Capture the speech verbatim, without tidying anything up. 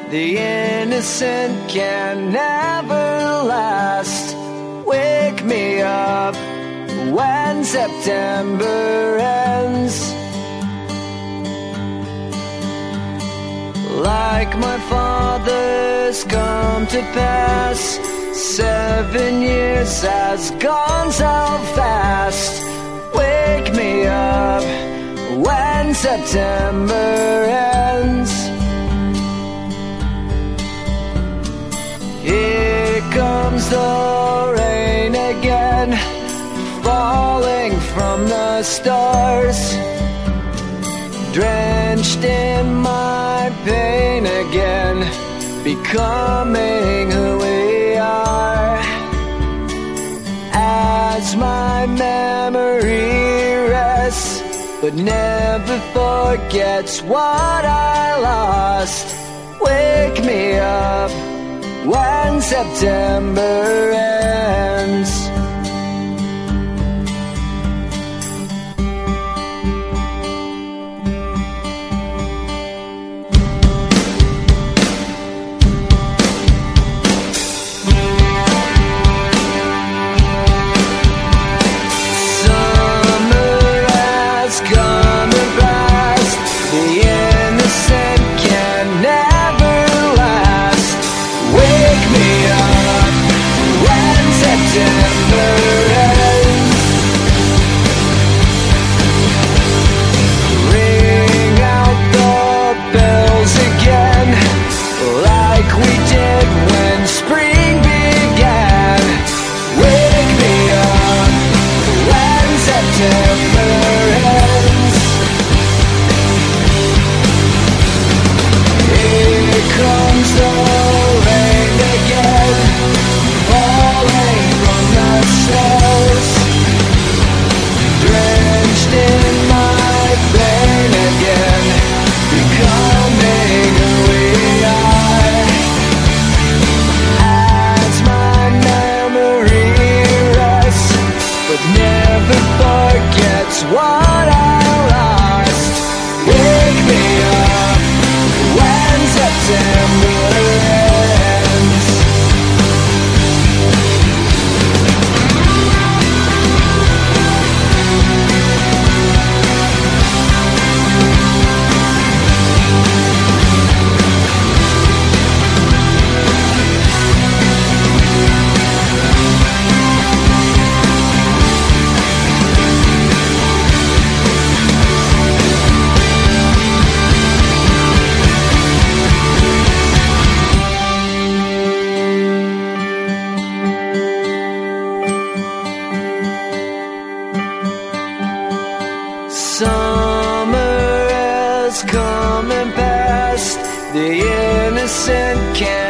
The innocent can never last. Wake me up when September ends. Like my father's come to pass, seven years has gone so fast. Wake me up when September ends. Here comes the rain again, falling from the stars, drenched in my pain again, becoming who we are. As my memory rests, but never forgets what I lost. Wake me up when September ends. Summer has come and passed. The innocent can